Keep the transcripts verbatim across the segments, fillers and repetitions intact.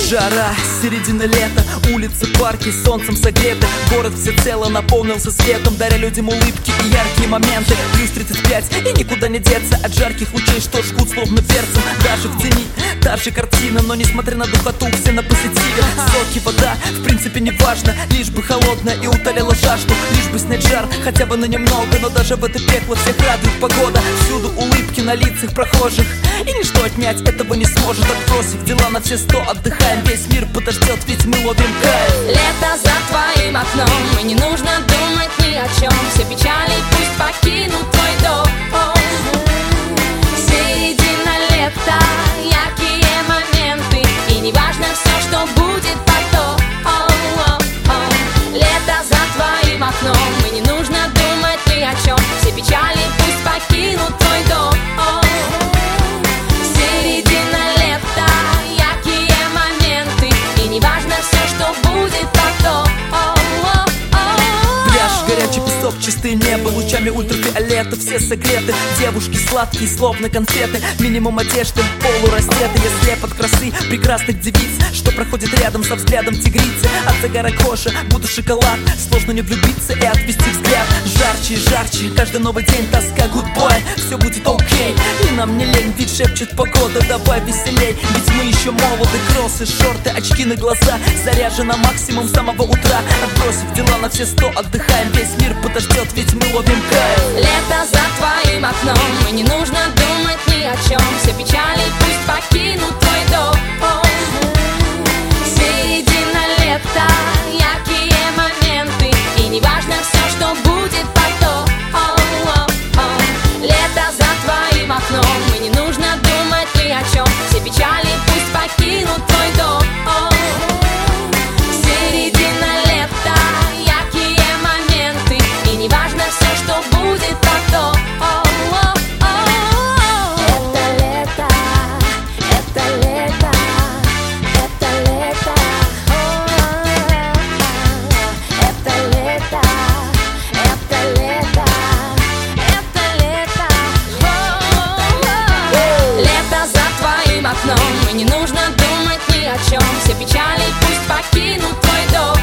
Жара, середина лета, улицы, парки солнцем согреты. Город всецело наполнился светом, даря людям улыбки и яркие моменты. Плюс тридцать пять, и никуда не деться от жарких лучей, что жгут словно перцем. Даже в тени та же картина, но несмотря на духоту, все на позитиве. Соки, вода, в принципе не важно, лишь бы холодная и утоляла жажду. Лишь бы снять жар, хотя бы на немного, но даже в это пекло всех радует погода. Всюду улыбки на лицах прохожих, и ничто отнять этого не сможет. Отбросив дела на все сто, отдыхаем, весь мир подождет, ведь мы ловим кайф. Лето за твоим окном, и не нужно думать ни о чем. Все печали пусть покинут твой дом. Середина лета, яркие моменты, и не важно все, что будет потом. Лето за твоим окном, и не нужно думать ни о чем. Все печали пусть покинут твой дом. Середина лета, яркие моменты, и не важно все, что будет потом. Пляж, горячий песок, чистое небо, лучами ультрафиолета все согреты. Девушки сладкие, словно конфеты, минимум одежды, полураздеты. Я слеп от красы прекрасных девиц, что проходит рядом со взглядом тигрицы. От загара кожи, будто шоколад, сложно не влюбиться и отвести взгляд. Жарче и жарче, каждый новый день тоска, гудбай, все будет окей. И нам не лень, ведь шепчет погода, давай веселей, ведь мы еще молоды. Кроссы, шорты, очки на глаза, заряжен на максимум с самого утра. Отбросив дела на все сто, отдыхаем, весь мир подождет, ведь мы ловим кайф. Лето за твоим окном, и не нужно думать ни о чем. Все печали пусть покинут твой дом. Середина лета, яркие моменты, и не важно все, что будет потом. Лето за твоим окном, и не нужно думать ни о чем. Все печали пусть покинут твой дом. Середина лета, яркие моменты, и не важно все, что будет потом. Это лето, это лето, это лето, это лето, это лето, это лето. Лето за твоим окном, и не нужно думать ни о чем. Все печали пусть покинут твой дом.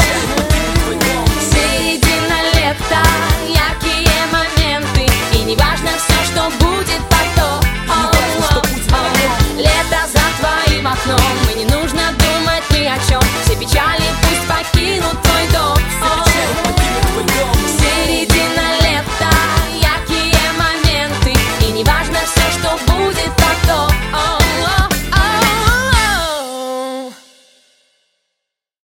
Середина лета, яркие моменты, и не важно все, что будет потом. Лето за твоим окном, и не нужно думать ни о чем. Все печали